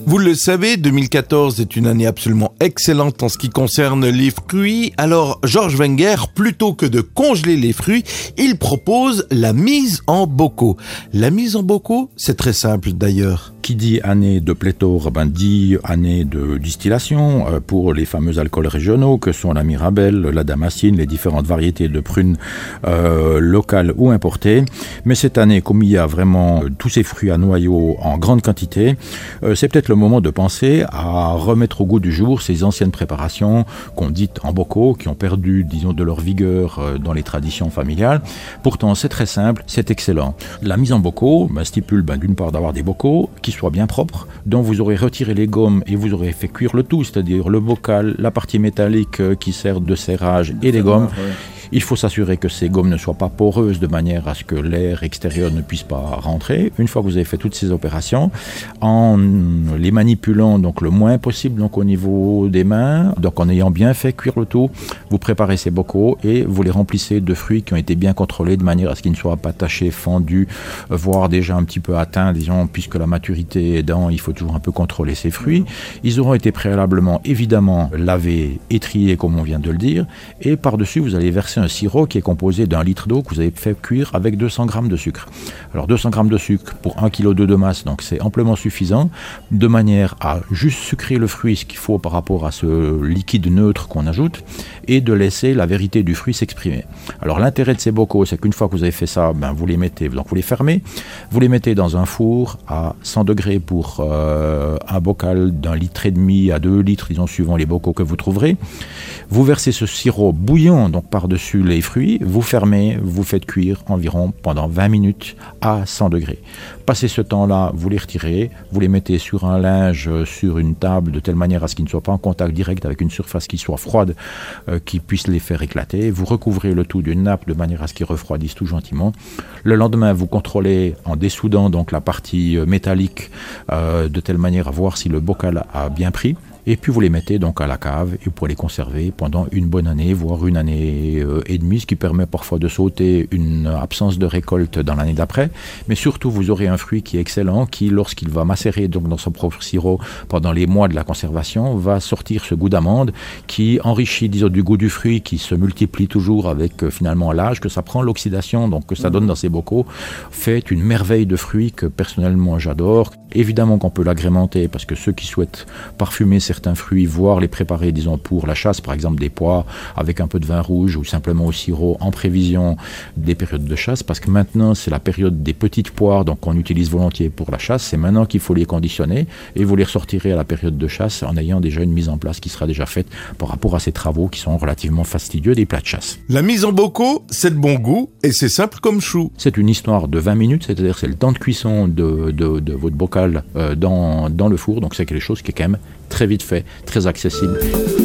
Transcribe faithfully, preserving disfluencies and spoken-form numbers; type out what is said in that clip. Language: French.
Vous le savez, deux mille quatorze est une année absolument excellente en ce qui concerne les fruits. Alors, Georges Wenger, plutôt que de congeler les fruits, il propose la mise en bocaux. La mise en bocaux, c'est très simple d'ailleurs. Qui dit année de pléthore, ben dit année de distillation euh, pour les fameux alcools régionaux que sont la Mirabelle, la Damascène, les différentes variétés de prunes euh, locales ou importées. Mais cette année, comme il y a vraiment euh, tous ces fruits à noyaux en grande quantité, euh, c'est peut-être le moment de penser à remettre au goût du jour ces anciennes préparations qu'on dit en bocaux, qui ont perdu, disons, de leur vigueur euh, dans les traditions familiales. Pourtant, c'est très simple, c'est excellent. La mise en bocaux ben, stipule ben, d'une part d'avoir des bocaux qui soit bien propre, dont vous aurez retiré les gommes et vous aurez fait cuire le tout, c'est-à-dire le bocal, la partie métallique qui sert de serrage et les gommes. Il faut s'assurer que ces gommes ne soient pas poreuses de manière à ce que l'air extérieur ne puisse pas rentrer. Une fois que vous avez fait toutes ces opérations, en les manipulant donc le moins possible donc au niveau des mains, donc en ayant bien fait cuire le tout, vous préparez ces bocaux et vous les remplissez de fruits qui ont été bien contrôlés de manière à ce qu'ils ne soient pas tachés, fendus, voire déjà un petit peu atteints, disons, puisque la maturité aidant, il faut toujours un peu contrôler ces fruits. Ils auront été préalablement évidemment lavés et triés comme on vient de le dire, et par-dessus vous allez verser un sirop qui est composé d'un litre d'eau que vous avez fait cuire avec deux cents grammes de sucre. Alors deux cents grammes de sucre pour un virgule deux kilos de masse, donc c'est amplement suffisant, de manière à juste sucrer le fruit, ce qu'il faut par rapport à ce liquide neutre qu'on ajoute, et de laisser la vérité du fruit s'exprimer. Alors l'intérêt de ces bocaux, c'est qu'une fois que vous avez fait ça, ben, vous les mettez, donc vous les fermez, vous les mettez dans un four à cent degrés pour euh, un bocal d'un litre et demi à deux litres, disons, suivant les bocaux que vous trouverez. Vous versez ce sirop bouillant, donc par-dessus les fruits, vous fermez, vous faites cuire environ pendant vingt minutes à cent degrés. Passé ce temps-là, vous les retirez, vous les mettez sur un linge, sur une table, de telle manière à ce qu'ils ne soient pas en contact direct avec une surface qui soit froide, euh, qui puisse les faire éclater. Vous recouvrez le tout d'une nappe de manière à ce qu'ils refroidissent tout gentiment. Le lendemain, vous contrôlez en dessoudant donc la partie métallique euh, de telle manière à voir si le bocal a bien pris. Et puis vous les mettez donc à la cave et vous pourrez les conserver pendant une bonne année, voire une année euh, et demie, ce qui permet parfois de sauter une absence de récolte dans l'année d'après. Mais surtout, vous aurez un fruit qui est excellent, qui, lorsqu'il va macérer donc dans son propre sirop pendant les mois de la conservation, va sortir ce goût d'amande qui enrichit, disons, du goût du fruit, qui se multiplie toujours avec euh, finalement l'âge que ça prend, l'oxydation, donc que ça donne dans ces bocaux, fait une merveille de fruits que personnellement j'adore. Évidemment qu'on peut l'agrémenter parce que ceux qui souhaitent parfumer ces certains fruits, voire les préparer, disons, pour la chasse, par exemple des pois avec un peu de vin rouge ou simplement au sirop en prévision des périodes de chasse, parce que maintenant c'est la période des petites poires, donc qu'on utilise volontiers pour la chasse. C'est maintenant qu'il faut les conditionner et vous les ressortirez à la période de chasse en ayant déjà une mise en place qui sera déjà faite par rapport à ces travaux qui sont relativement fastidieux des plats de chasse. La mise en bocaux, c'est de bon goût et c'est simple comme chou. C'est une histoire de vingt minutes, c'est-à-dire c'est le temps de cuisson de, de, de votre bocal euh, dans, dans le four, donc c'est quelque chose qui est quand même très vite fait, très accessible.